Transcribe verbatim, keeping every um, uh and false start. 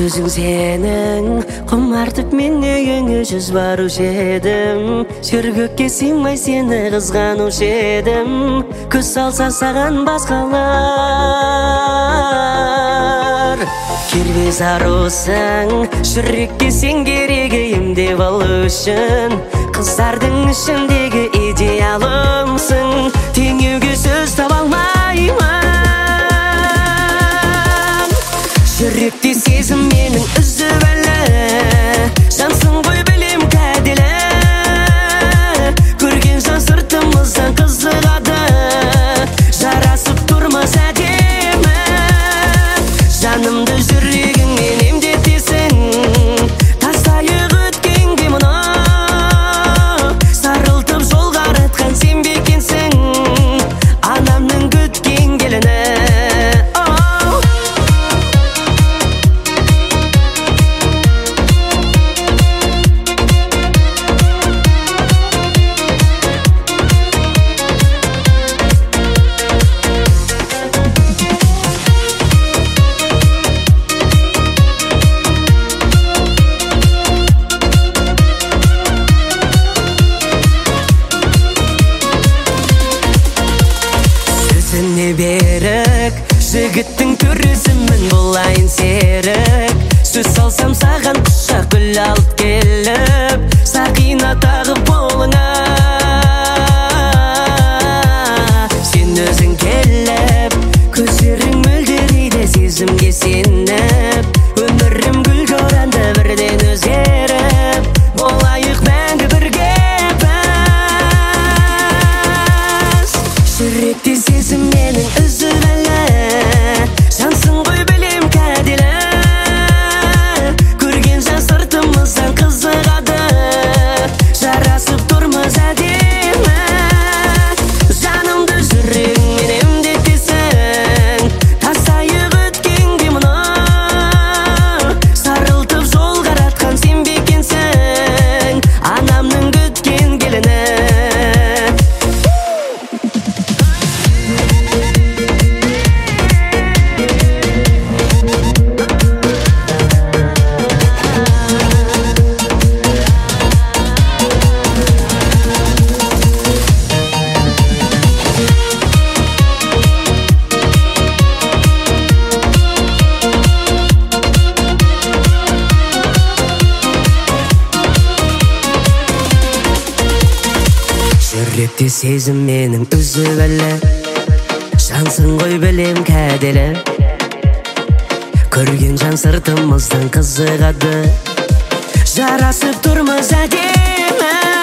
Көзің сенің құмартып мен үйіңе жүз барушы едім. Жүргекке сыймай сені қызғанушы едім. Көз салса саған басқалар. Кербез арусың, жүрекке сен керегейім деп алу үшін. Қыздардың ішіндегі идеалымсың, теңеуге сөз таба алмаймын. Жүректе сезім менің үзіп әлі, жансың ғой білем кәделі. Көрген жан сыртымыздан қызығады, жарасып тұрмас әдемі. Жанымды жүрегіңмен емдетесің, тастайық өткенге мұны. Сарылтып жол қаратқан сен бе екенсің, анамның күткен келіні. Сөзіне берік, жігіттің төресімін болайын серік. Сөз салсам саған құшақ гүл алып келіп, сақина тағып қолыңа. Сен өзің келіп, көздерің мөлдірейді сезімге сеніп. Өмірім гүлге оранды бірден өзгеріп, болайық мәңгі бірге біз. Жүректе сезім менің үзіп әлі, жансың ғой білем кәделі. Көрген жан сыртымыздан қызығады, жарасып тұрмыз әдемі. Жанымды жүрегіңмен емдетесің, тастайық өткенге мұны. Сарылтып жол қаратқан сен бе екенсің, анамның күткен келіні. Жүректе сезім менің үзіп әлі, жансың ғой білем кәделі. Көрген жан сыртымыздан қызығады, жарасып тұрмыз әдемі.